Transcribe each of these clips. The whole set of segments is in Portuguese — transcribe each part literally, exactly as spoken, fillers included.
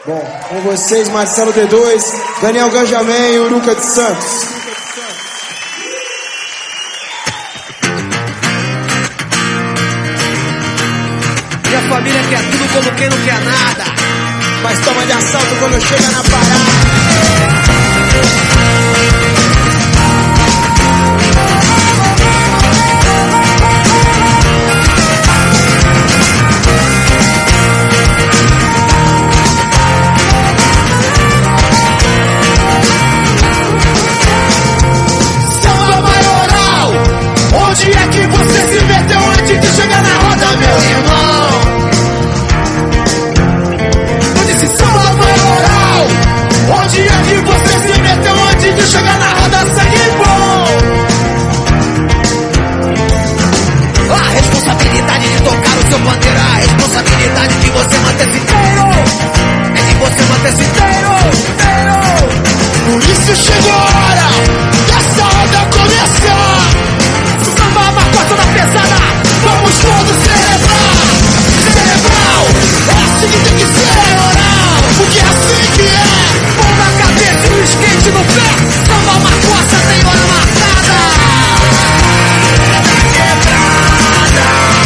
Bom, com vocês, Marcelo D dois, Daniel Ganjamin e Uruca de Santos. Minha família quer tudo como quem não quer nada, mas toma de assalto quando chega na parada. Onde é que você se meteu antes de chegar na roda, meu irmão? Eu disse samba maioral. Onde é que você se meteu antes de chegar na roda, sangue bom? A responsabilidade de tocar o seu bandeira, a responsabilidade de você manter-se inteiro, é de você manter-se inteiro, inteiro. Por isso chegou a hora dessa roda começar. Samba macota da pesada, vamos todos celebrar. Cerebral, é assim que tem que ser, oral. Porque é assim que é. Mão na cabeça e o skate no pé. Samba macota tem hora marcada. É da quebrada,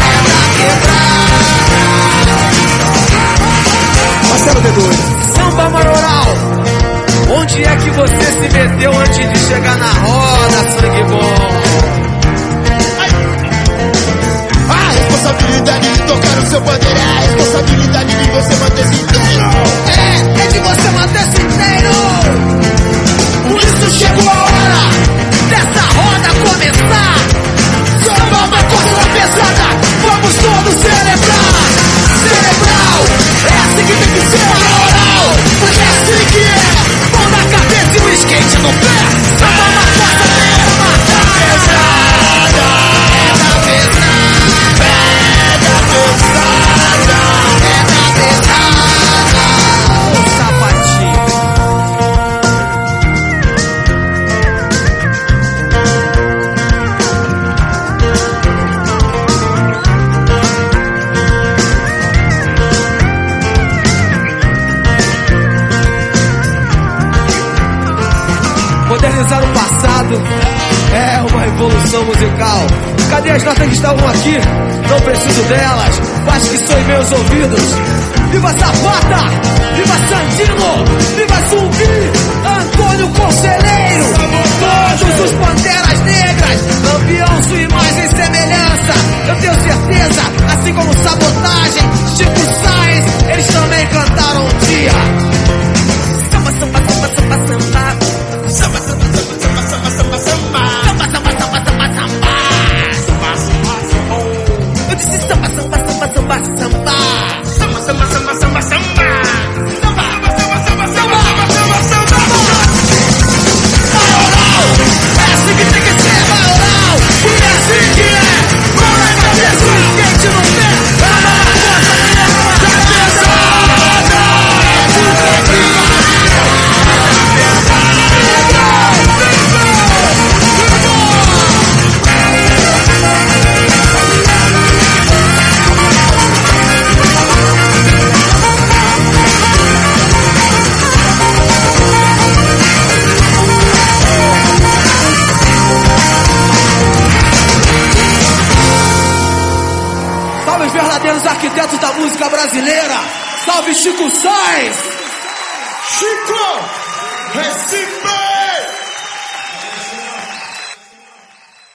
é da quebrada. Marcelo D dois. Samba maioral. Onde é que você se meteu antes de chegar na roda, sangue bom? A responsabilidade de tocar o seu bandeira é a responsabilidade de você manter-se inteiro. É, é de você manter-se inteiro. Por isso chegou a hora dessa roda começar. Samba uma coisa pesada, vamos todos celebrar. Cerebral, é assim que tem que ser, oral. Porque é assim que é. Mão na cabeça e o skate no pé. Samba uma coisa pesada. É da pesada. Modernizar o passado é uma revolução musical. Cadê as notas que estavam aqui? Não preciso delas, basta que soem meus ouvidos. Viva Zapata, viva Santino, viva Zumbi, Antônio Conselheiro, todos os Panteras Negras, campeão, sua imagem e semelhança. Eu tenho certeza, assim como Sabotagem, Chico Sainz, eles também cantaram um dia. Samba, samba, samba, samba, samba. Samba, samba, samba, samba, samba, samba, samba. Samba, samba, samba, samba, samba. Samba, samba, samba. Eu disse samba, samba, samba, samba, samba. Samba, samba, samba, samba, samba. Samba, samba, samba, samba, samba, samba, samba. Maioral, é assim que tem que ser, maioral. Porque é assim que é. Mão na cabeça, o skate no pé. Salve os verdadeiros arquitetos da música brasileira. Salve Chico Sainz. Chico, Recife.